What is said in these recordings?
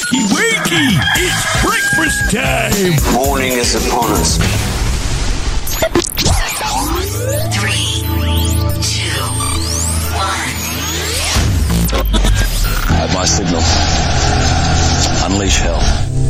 Wakey, wakey! It's breakfast time! Morning is upon us. 3, 2, 1. At my signal, unleash hell.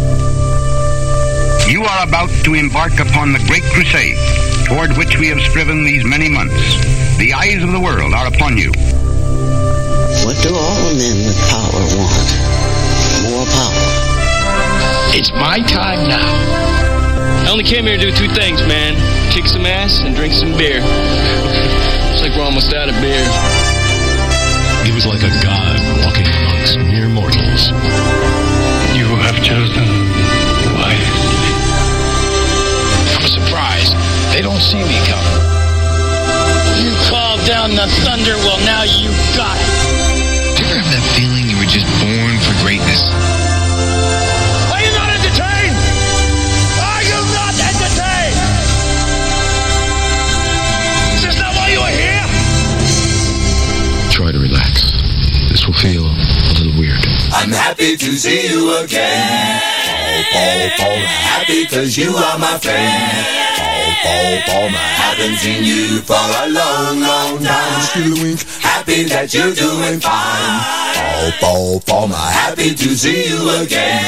You are about to embark upon the great crusade toward which we have striven these many months. The eyes of the world are upon you. What do all men with power want? More power. It's my time now. I only came here to do two things, man. Kick some ass and drink some beer. Looks like we're almost out of beer. He was like a god walking amongst mere mortals. You have chosen wisely. I'm surprised. They don't see me coming. You called down the thunder, well now you got it. Do you ever have that feeling you were just born for greatness? Are you not entertained? Are you not entertained? Is this not why you are here? Try to relax. This will feel a little weird. I'm happy to see you again. Paul, happy cause you are my friend. Paul, I haven't seen you for a long, long time. Happy that you're doing fine. Paul, I'm happy to see you again.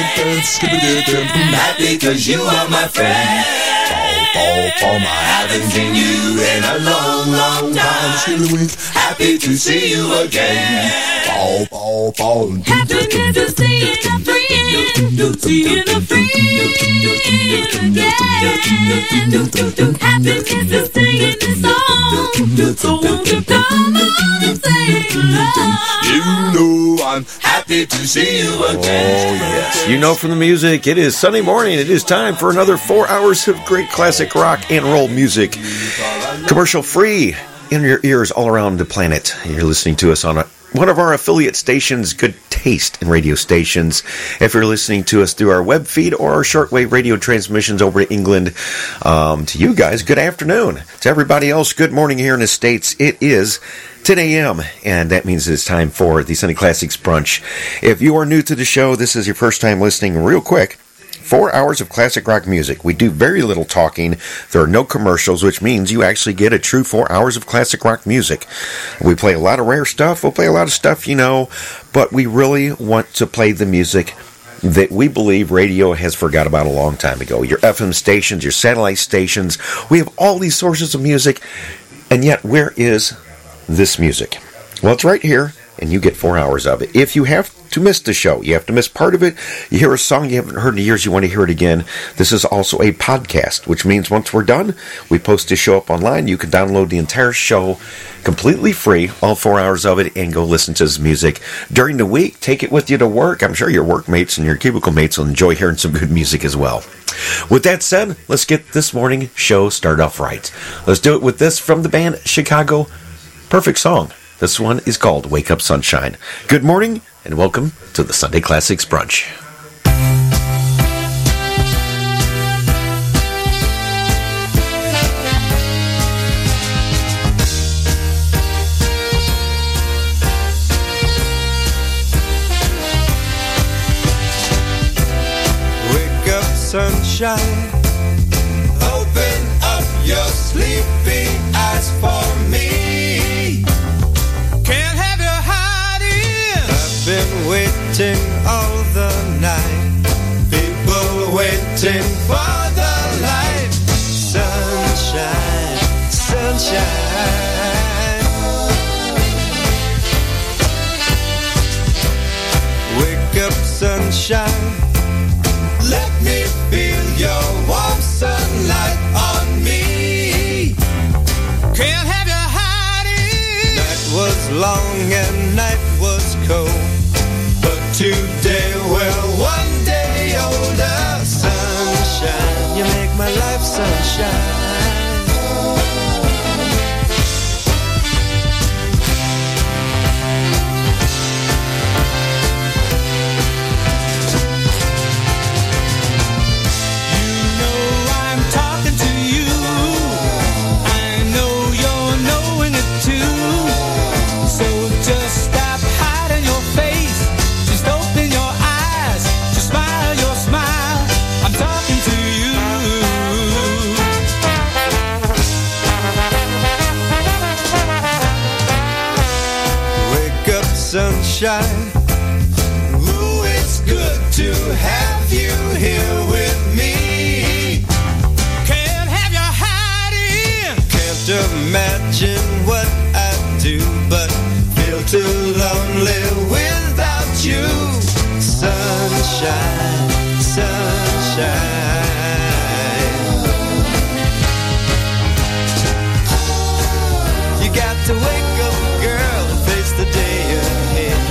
Happy cause you are my friend. Paul, I haven't seen you in a long, long time. Happy to see you again. Paul. Happiness is seeing a friend, seeing a friend again. Happiness is singing the song, so won't you come on and sing along? You know I'm happy to see you again. Oh, yes. You know from the music, it is Sunday morning. It is time for another 4 hours of great classic rock and roll music. Commercial free in your ears all around the planet. You're listening to us on one of our affiliate stations, Good Taste in radio stations. If you're listening to us through our web feed or our shortwave radio transmissions over to England, to you guys, good afternoon. To everybody else, good morning here in the States. It is 10 a.m., and that means it's time for the Sunday Classics Brunch. If you are new to the show, this is your first time listening, real quick, 4 hours of classic rock music. We do very little talking. There are no commercials, which means you actually get a true 4 hours of classic rock music. We play a lot of rare stuff. We'll play a lot of stuff, you know, but we really want to play the music that we believe radio has forgot about a long time ago. Your FM stations, your satellite stations. We have all these sources of music, and yet where is this music? Well, it's right here, and you get 4 hours of it. If you have to miss the show, you have to miss part of it, you hear a song you haven't heard in years, you want to hear it again, this is also a podcast, which means once we're done, we post the show up online. You can download the entire show completely free, all 4 hours of it, and go listen to this music. During the week, take it with you to work. I'm sure your workmates and your cubicle mates will enjoy hearing some good music as well. With that said, let's get this morning show started off right. Let's do it with this from the band Chicago. Perfect song. This one is called Wake Up Sunshine. Good morning, and welcome to the Sunday Classics Brunch. Wake up, sunshine. Open up your sleepy eyes for me. Been waiting all the night. People waiting for the light. Sunshine, sunshine. Wake up, sunshine. Let me feel your warm sunlight on me. Can't have you hiding. Night was long and night was cold. Today we're one day older. Sunshine, you make my life sunshine. You know I'm talking to you. I know you're knowing it too. So just stop hiding your face. Open your eyes sunshine. Ooh, it's good to have you here with me. Can't have you hiding. Can't imagine what I'd do, but feel too lonely without you. Sunshine, sunshine. You got to wake up, girl, and face the day ahead.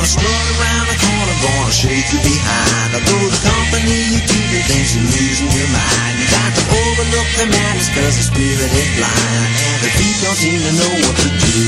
gonna strut around the corner, gonna shake you behind. Although the company you keep and thinks you're losing your mind. You got to overlook the madness cause the spirit is blind. And the feet don't seem to know what to do.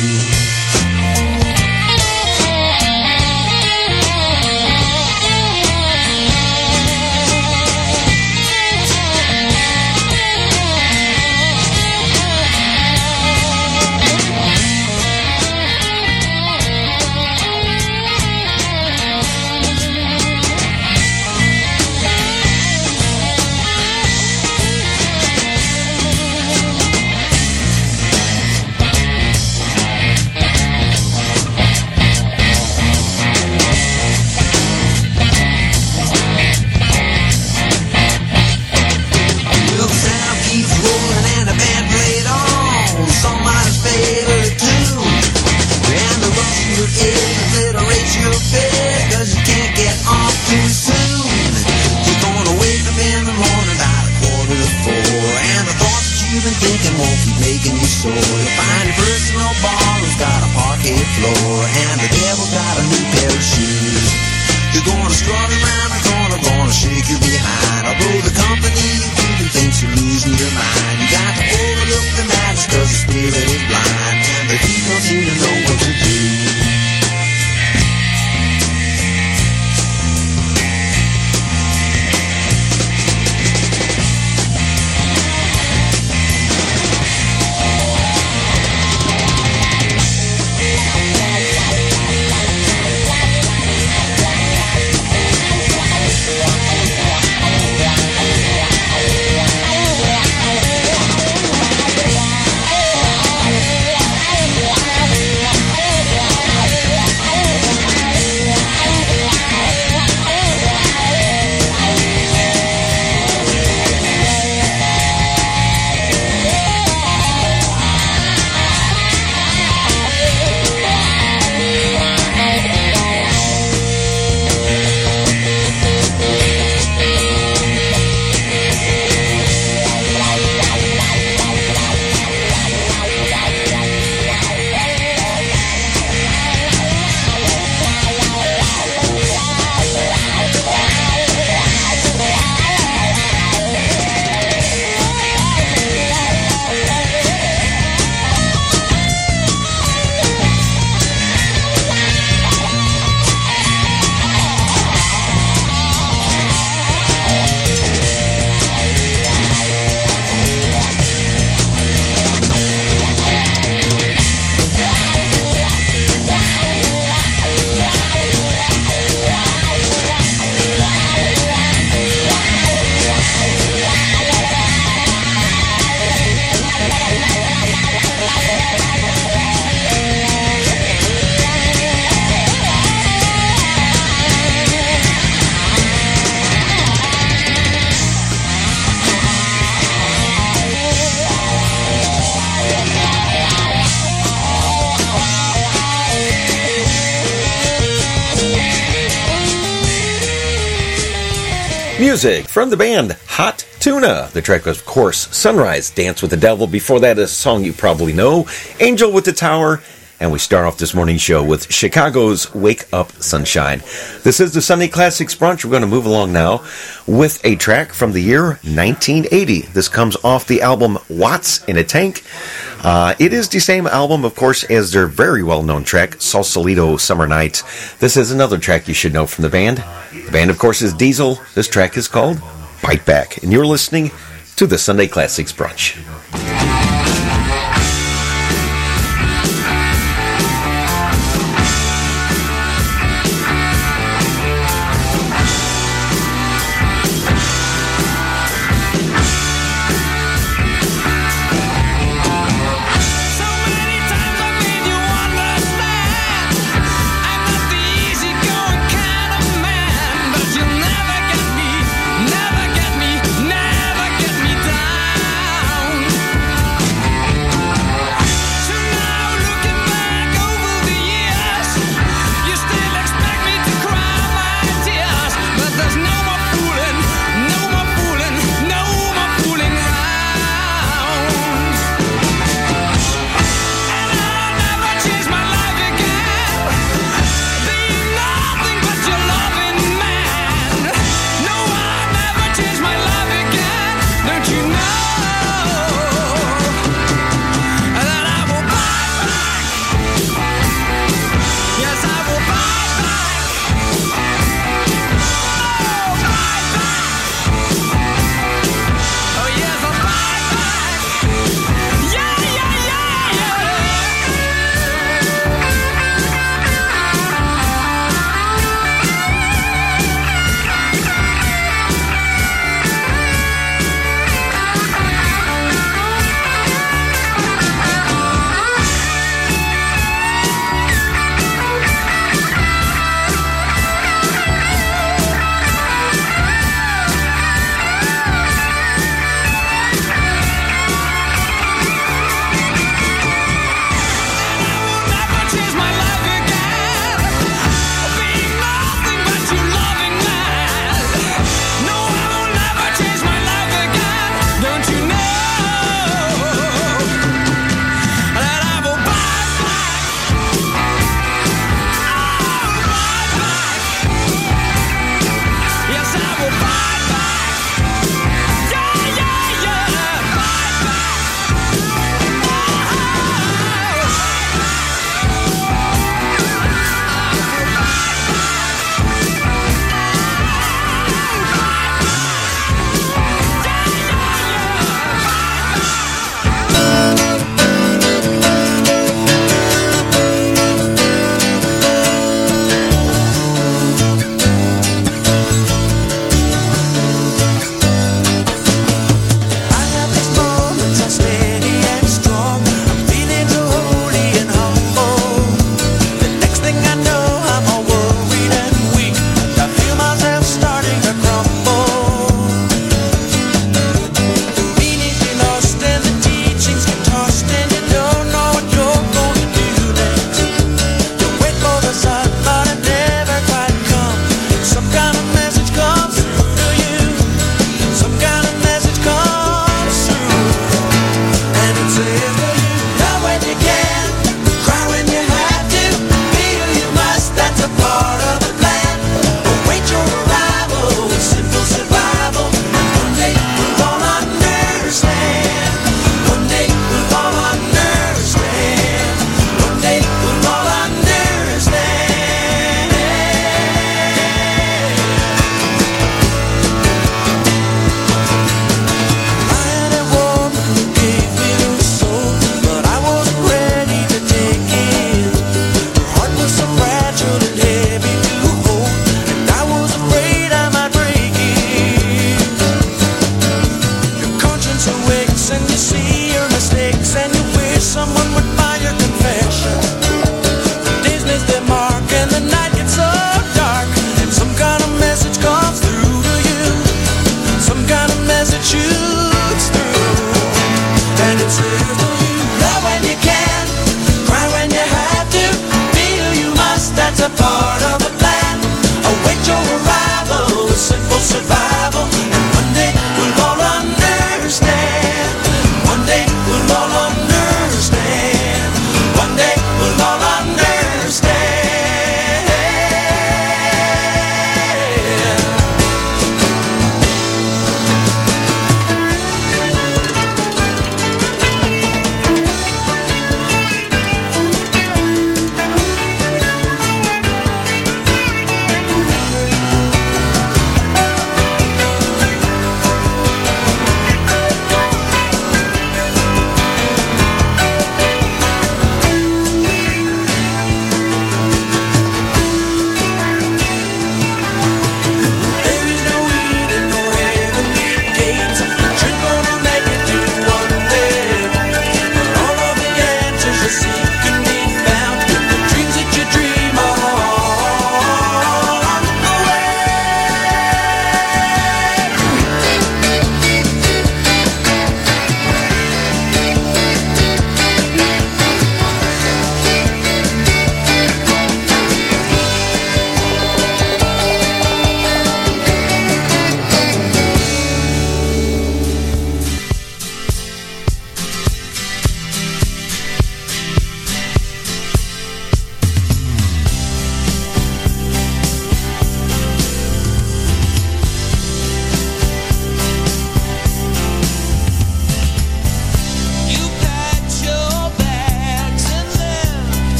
Music from the band Hot Tuna. The track was, of course, Sunrise, Dance with the Devil. Before that, a song you probably know, Angel with the Tower. And we start off this morning's show with Chicago's Wake Up Sunshine. This is the Sunday Classics Brunch. We're going to move along now with a track from the year 1980. This comes off the album Watts in a Tank. It is the same album, of course, as their very well-known track, Sausalito Summer Night. This is another track you should know from the band. The band, of course, is Diesel. This track is called Bite Back. And you're listening to the Sunday Classics Brunch. Never get me down.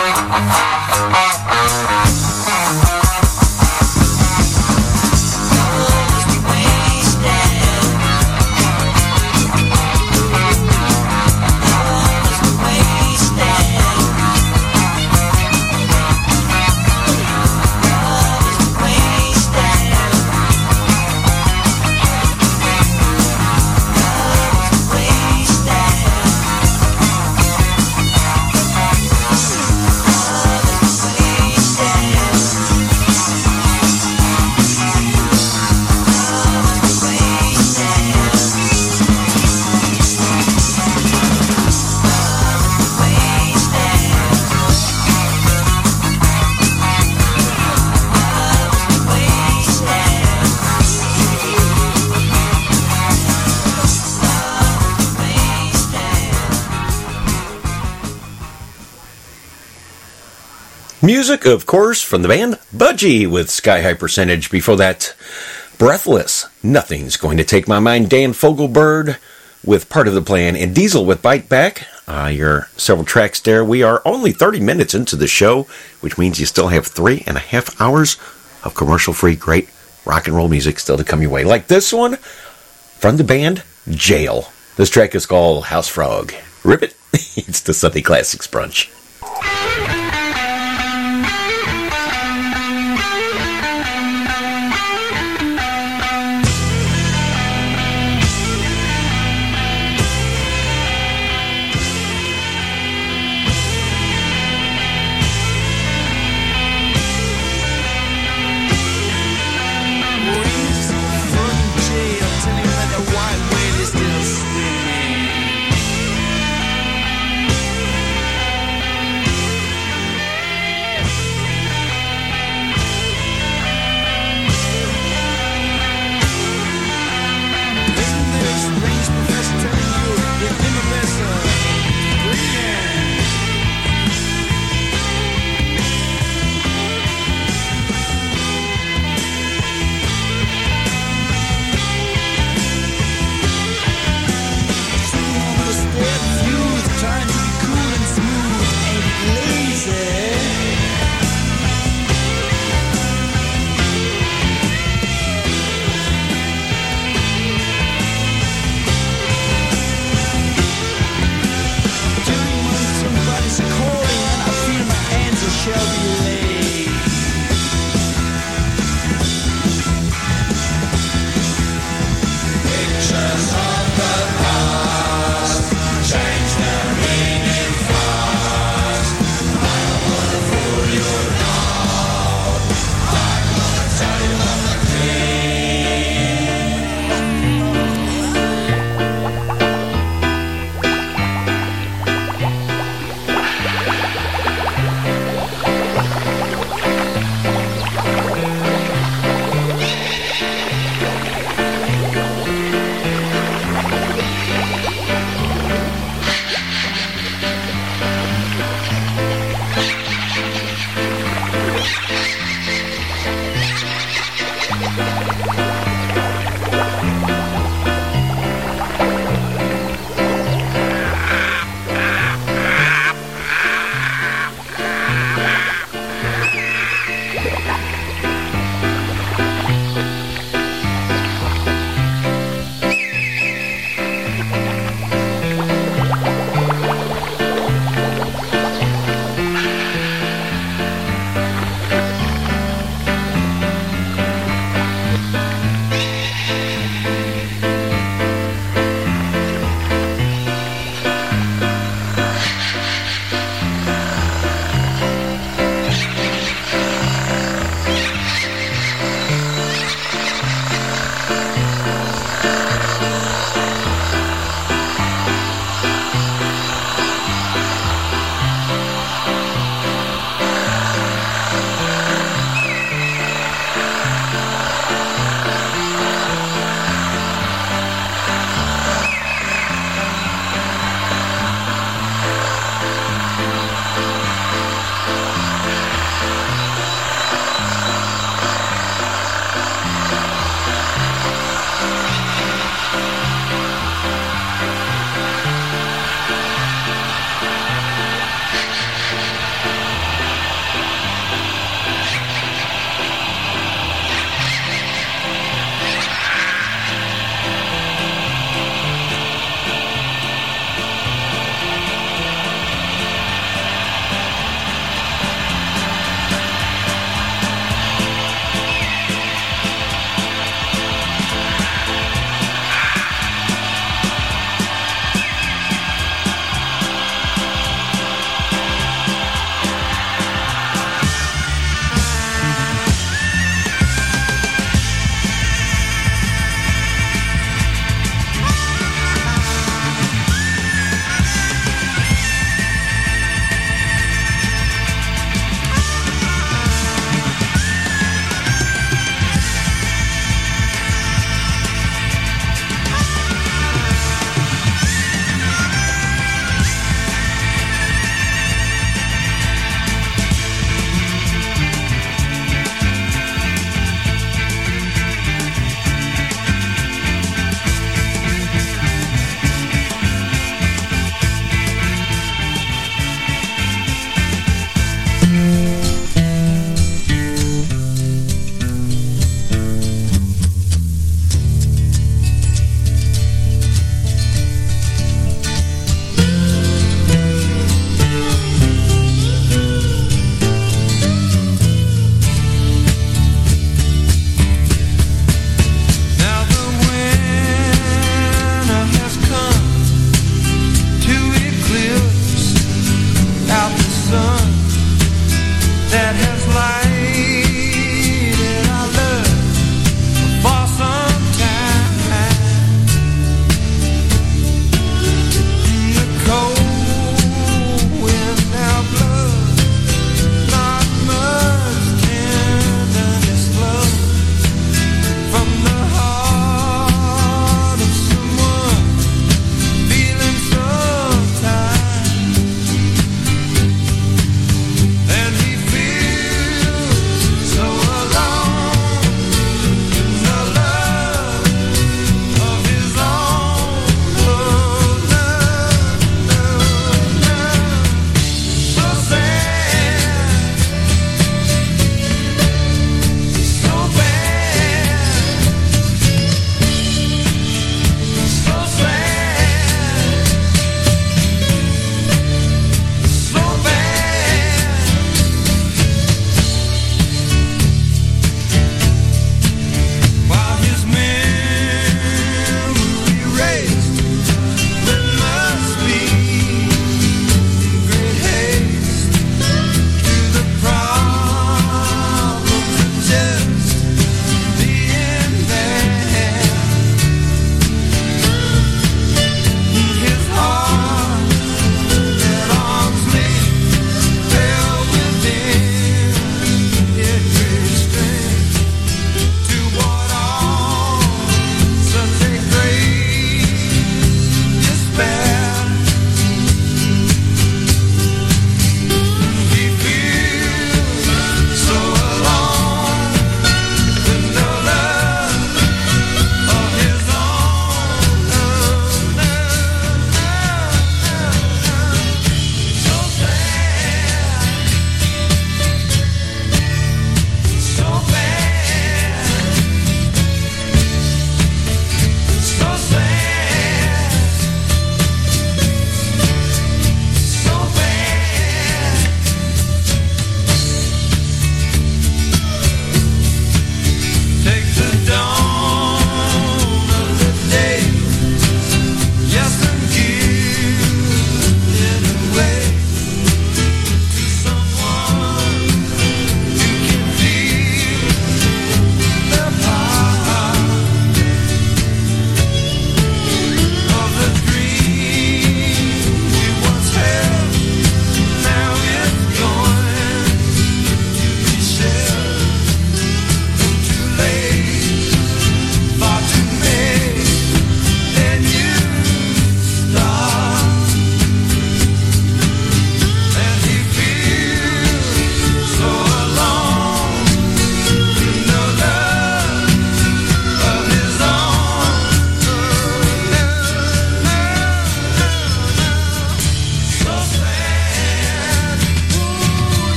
Music, of course, from the band Budgie with Sky High Percentage. Before that, Breathless, Nothing's Going to Take My Mind. Dan Fogelberg with Part of the Plan, and Diesel with Bite Back. Your several tracks there. We are only 30 minutes into the show, which means you still have 3.5 hours of commercial-free, great rock and roll music still to come your way. Like this one from the band Jail. This track is called House Frog. Rip it. It's the Sunday Classics Brunch.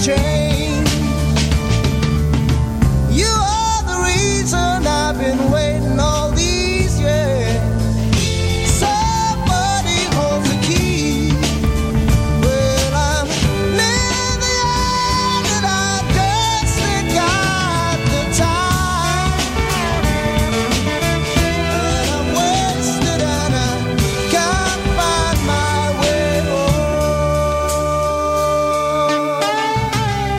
change. You are the reason I've been waiting all these years. Somebody holds the key. Well, I'm near the end and I just ain't got the time. And I'm wasted and I can't find my way home.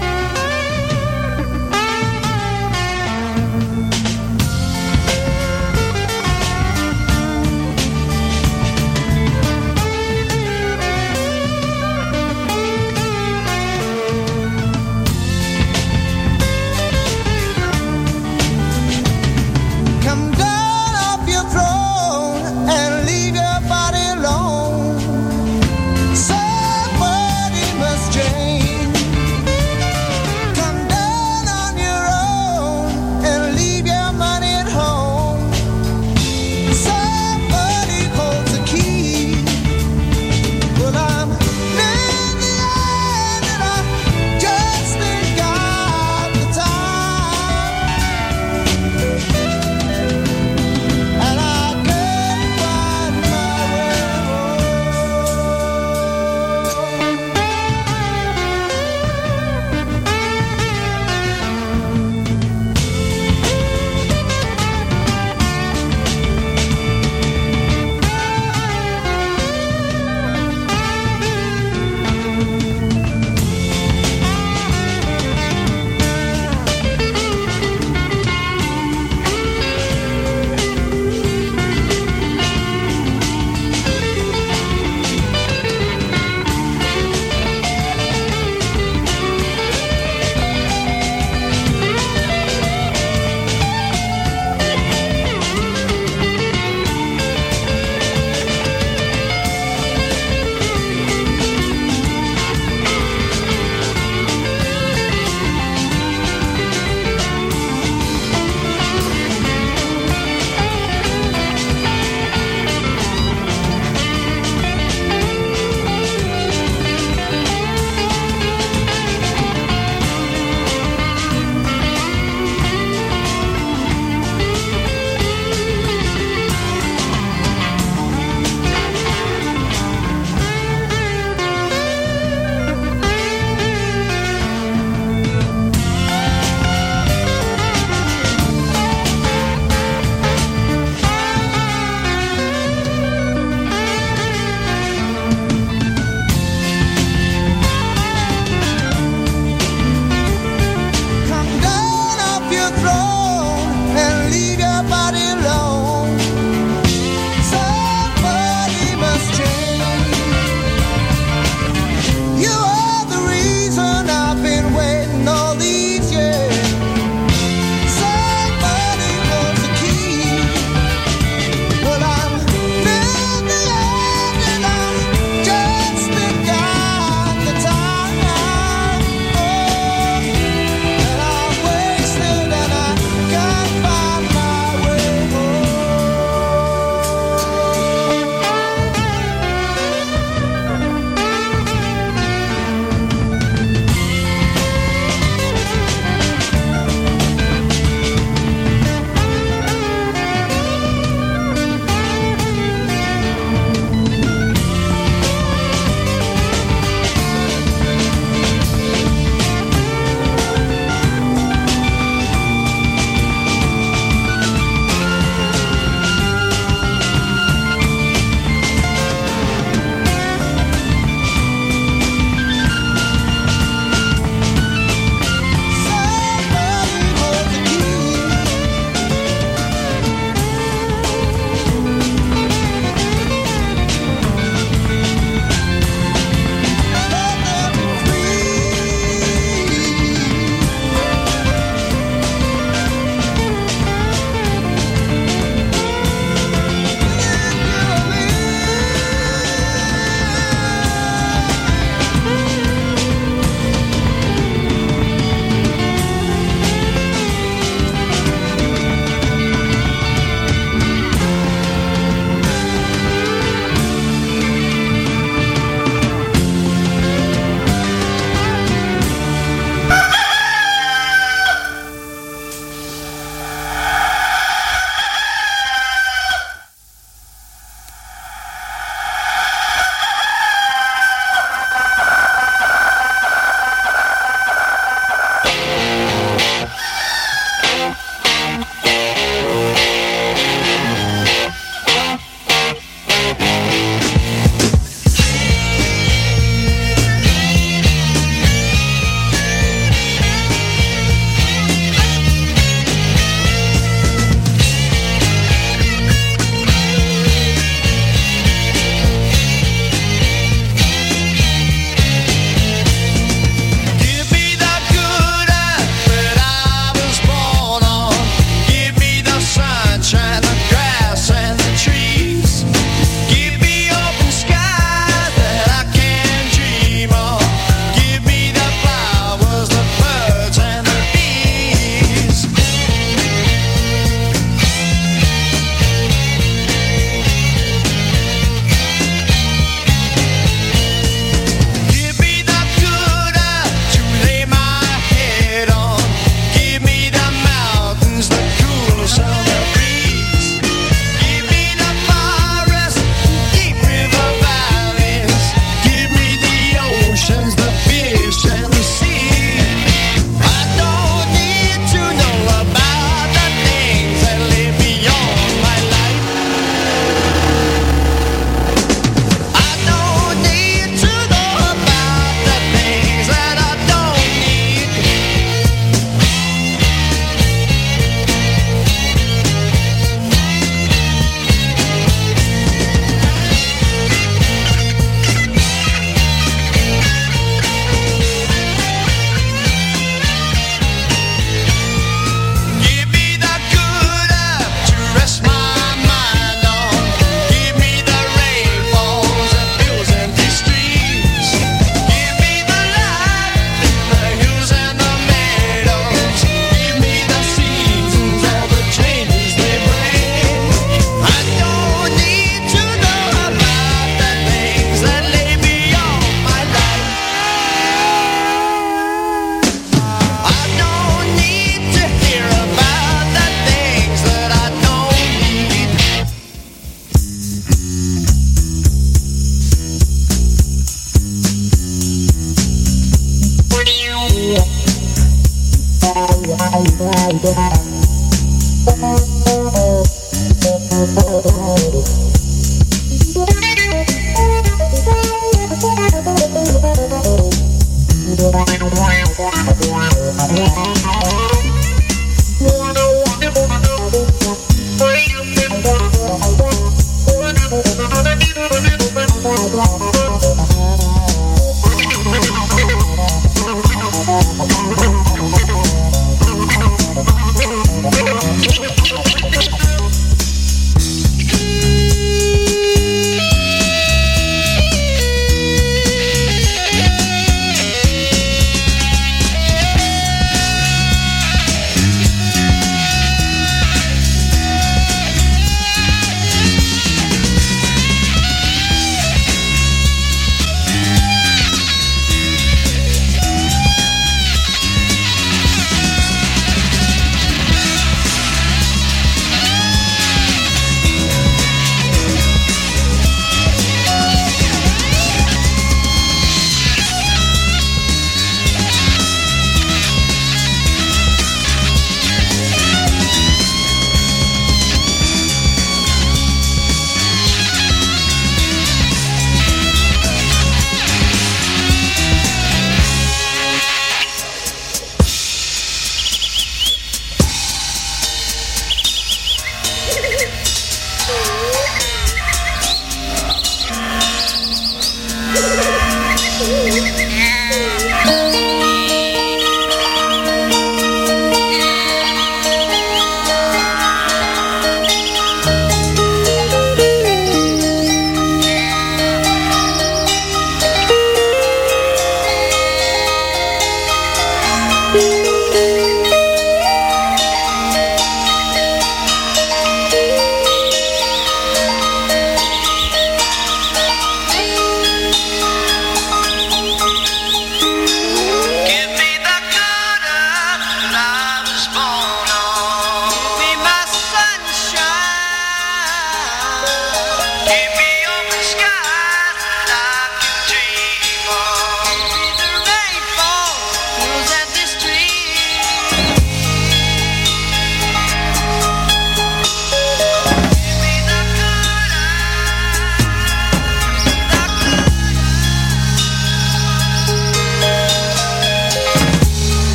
Street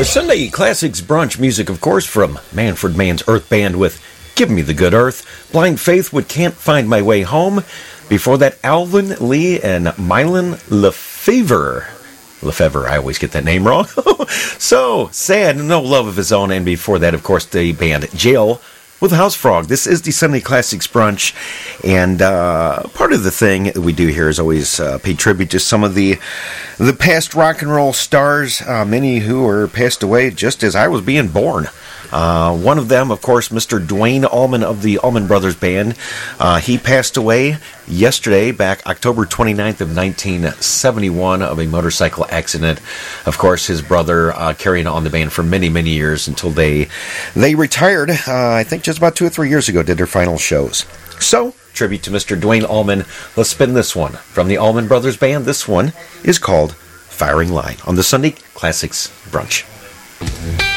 The Sunday Classics Brunch music, of course, from Manfred Mann's Earth Band with Give Me the Good Earth, Blind Faith with Can't Find My Way Home. Before that, Alvin Lee and Mylon Lefevre. Lefevre, I always get that name wrong. So, Sad, No Love of His Own. And before that, of course, the band Jail with House Frog. This is the Sunday Classics Brunch, and part of the thing that we do here is always pay tribute to some of the past rock and roll stars, many who are passed away just as I was being born. One of them, of course, Mr. Duane Allman of the Allman Brothers Band. He passed away yesterday, back October 29th of 1971, of a motorcycle accident. Of course, his brother carrying on the band for many, many years until they retired, I think just about 2 or 3 years ago, did their final shows. So, tribute to Mr. Duane Allman. Let's spin this one from the Allman Brothers Band. This one is called Firing Line on the Sunday Classics Brunch.